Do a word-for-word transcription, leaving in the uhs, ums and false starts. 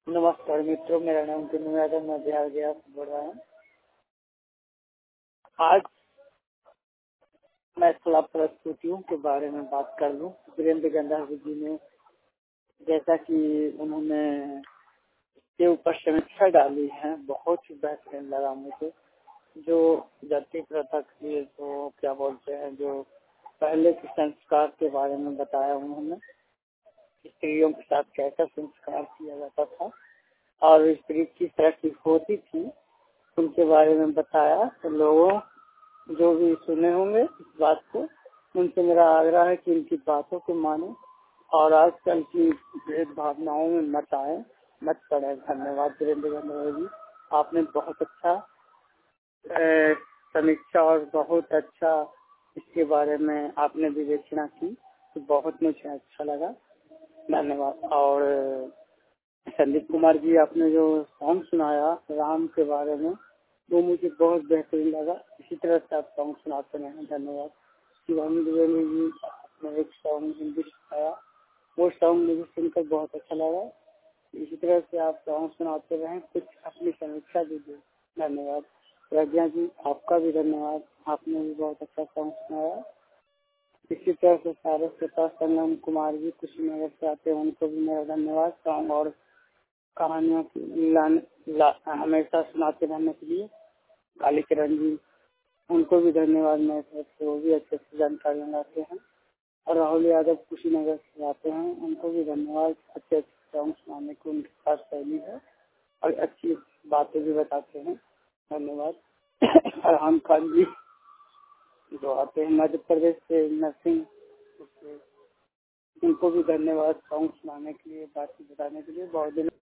नमस्कार मित्रों, मेरा नाम कुंदन यादव, मैं बिहार गया से बोल रहा हूँ। आज मैं कला प्रस्तुतियों के बारे में बात कर लूँ। वीरेंद्र गंधावी जी ने जैसा कि उन्होंने के ऊपर समीक्षा डाली है, बहुत ही बेहतरीन लगा मुझे। जो जाति प्रथा के तो क्या बोलते हैं, जो पहले के संस्कार के बारे में बताया उन्होंने, स्त्रियों के साथ कैसा संस्कार किया जाता था और स्त्री किस तरह की होती थी, उनके बारे में बताया। तो लोगों जो भी सुने होंगे इस बात को, उनसे मेरा आग्रह है कि इनकी बातों को माने और आजकल की भेद भावनाओं में मत आए, मत पड़े। धन्यवाद वीरेंद्र गंधावी जी, आपने बहुत अच्छा समीक्षा और बहुत अच्छा इसके बारे में आपने विवेचना की, तो बहुत मुझे अच्छा लगा। धन्यवाद। और संदीप कुमार जी, आपने जो सॉन्ग सुनाया राम के बारे में, वो मुझे बहुत बेहतरीन लगा। इसी तरह से आप सॉन्ग सुनाते रहें। धन्यवाद। शिवानी द्विवेदी जी, आपने एक सॉन्ग हिंदी सिखाया, वो सॉन्ग मुझे सुनकर बहुत अच्छा लगा। इसी तरह से आप सॉन्ग सुनाते रहें, कुछ अपनी समीक्षा दीजिए। धन्यवाद। प्रज्ञा जी, आपका भी धन्यवाद, आपने भी बहुत अच्छा सॉन्ग सुनाया। इसी तरह से सारे श्रोता संगम कुमार जी कुशीनगर से आते हैं, उनको भी मेरा धन्यवाद। सॉन्ग और कहानियों की हमेशा सुनाते रहने के लिए। काली किरण जी, उनको भी धन्यवाद मेरे तरफ से, वो भी अच्छे से जानकारी लाते हैं। और राहुल यादव कुशीनगर से आते हैं, उनको भी धन्यवाद। अच्छे अच्छे सॉन्ग सुनाने की उनके पास शैली है और अच्छी बातें भी बताते हैं। धन्यवाद। फरहान खान जी जो आते हैं मध्य प्रदेश से, नर्सिंग, उनको भी धन्यवाद सॉन्ग सुनाने के लिए, बातचीत बताने के लिए। बहुत दिन